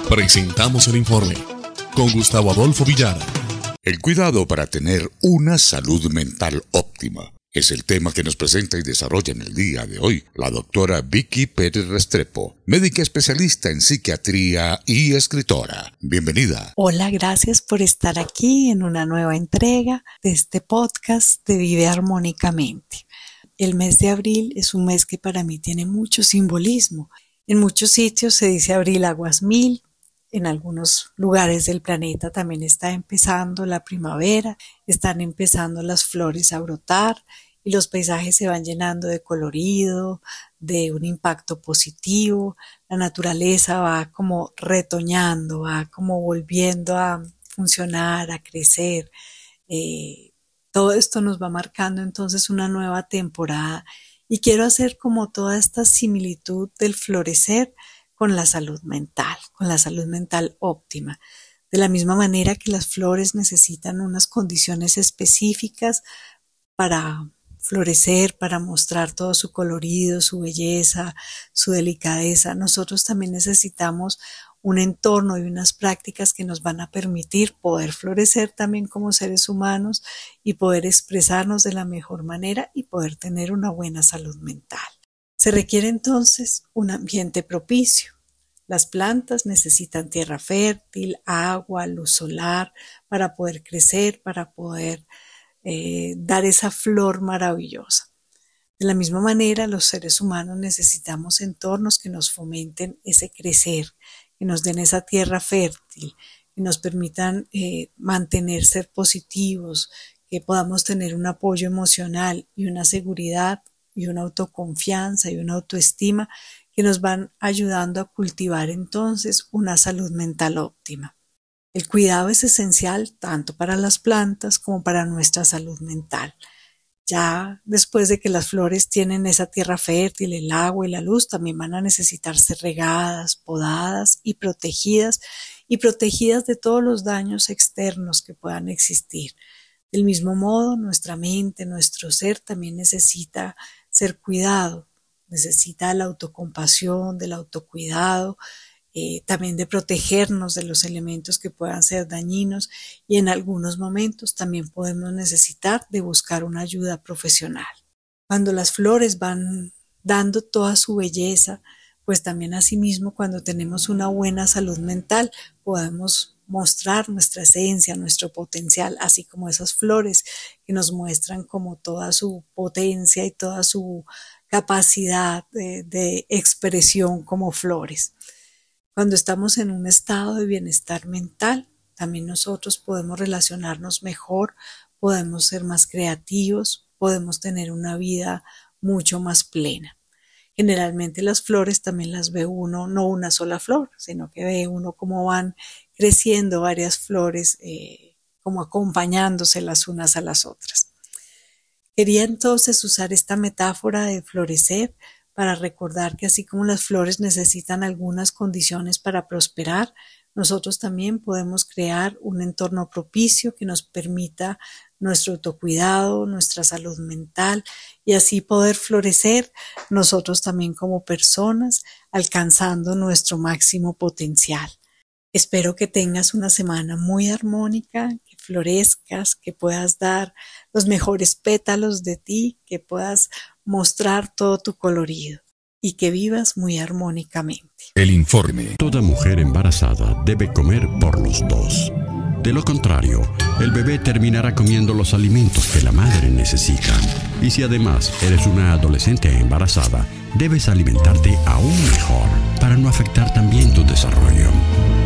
Presentamos el informe con Gustavo Adolfo Villara. El cuidado para tener una salud mental óptima es el tema que nos presenta y desarrolla en el día de hoy la doctora Vicky Pérez Restrepo, médica especialista en psiquiatría y escritora. Bienvenida. Hola, gracias por estar aquí en una nueva entrega de este podcast de Vive Armónicamente. El mes de abril es un mes que para mí tiene mucho simbolismo. En muchos sitios se dice abril aguas mil. En algunos lugares del planeta también está empezando la primavera, están empezando las flores a brotar y los paisajes se van llenando de colorido, de un impacto positivo. La naturaleza va como retoñando, va como volviendo a funcionar, a crecer. Todo esto nos va marcando entonces una nueva temporada y quiero hacer como toda esta similitud del florecer con la salud mental óptima. De la misma manera que las flores necesitan unas condiciones específicas para florecer, para mostrar todo su colorido, su belleza, su delicadeza, nosotros también necesitamos un entorno y unas prácticas que nos van a permitir poder florecer también como seres humanos y poder expresarnos de la mejor manera y poder tener una buena salud mental. Se requiere entonces un ambiente propicio. Las plantas necesitan tierra fértil, agua, luz solar para poder crecer, para poder dar esa flor maravillosa. De la misma manera, los seres humanos necesitamos entornos que nos fomenten ese crecer, que nos den esa tierra fértil, que nos permitan mantener ser positivos, que podamos tener un apoyo emocional y una seguridad y una autoconfianza y una autoestima que nos van ayudando a cultivar entonces una salud mental óptima. El cuidado es esencial tanto para las plantas como para nuestra salud mental. Ya después de que las flores tienen esa tierra fértil, el agua y la luz, también van a necesitar ser regadas, podadas y protegidas de todos los daños externos que puedan existir. Del mismo modo, nuestra mente, nuestro ser también necesita ser cuidado, necesita la autocompasión, del autocuidado, también de protegernos de los elementos que puedan ser dañinos y en algunos momentos también podemos necesitar de buscar una ayuda profesional. Cuando las flores van dando toda su belleza, pues también asimismo cuando tenemos una buena salud mental podemos mostrar nuestra esencia, nuestro potencial, así como esas flores que nos muestran como toda su potencia y toda su capacidad de expresión como flores. Cuando estamos en un estado de bienestar mental, también nosotros podemos relacionarnos mejor, podemos ser más creativos, podemos tener una vida mucho más plena. Generalmente las flores también las ve uno, no una sola flor, sino que ve uno cómo van creciendo varias flores, como acompañándose las unas a las otras. Quería entonces usar esta metáfora de florecer para recordar que así como las flores necesitan algunas condiciones para prosperar, nosotros también podemos crear un entorno propicio que nos permita nuestro autocuidado, nuestra salud mental y así poder florecer nosotros también como personas, alcanzando nuestro máximo potencial. Espero que tengas una semana muy armónica, que florezcas, que puedas dar los mejores pétalos de ti, que puedas mostrar todo tu colorido y que vivas muy armónicamente. El informe. Toda mujer embarazada debe comer por los dos. De lo contrario, el bebé terminará comiendo los alimentos que la madre necesita. Y si además eres una adolescente embarazada, debes alimentarte aún mejor para no afectar también tu desarrollo.